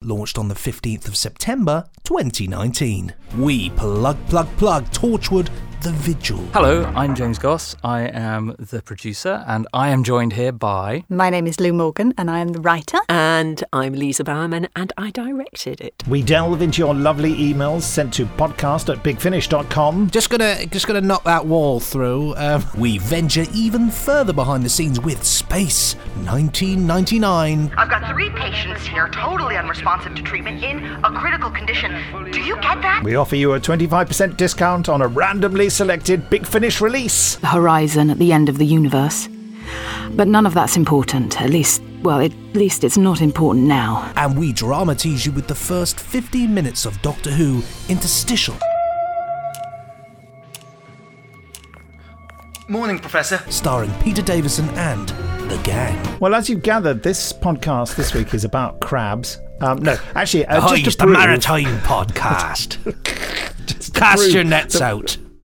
launched on the 15th of September 2019. We plug Torchwood The Vigil. Hello, I'm James Goss. I am the producer, and I am joined here by... My name is Lou Morgan, and I am the writer. And I'm Lisa Bowerman, and I directed it. We delve into your lovely emails sent to podcast@bigfinish.com. Just gonna knock that wall through. We venture even further behind the scenes with Space 1999. I've got 3 patients here, totally unresponsive to treatment, in a critical condition. Do you get that? We offer you a 25% discount on a randomly selected Big Finish release. The horizon at the end of the universe. But none of that's important. At least it's not important now. And we dramatise you with the first 15 minutes of Doctor Who Interstitial. Morning, Professor. Starring Peter Davison and the gang. Well, as you've gathered, this podcast this week is about crabs. Just the Maritime Podcast. Cast your nets out.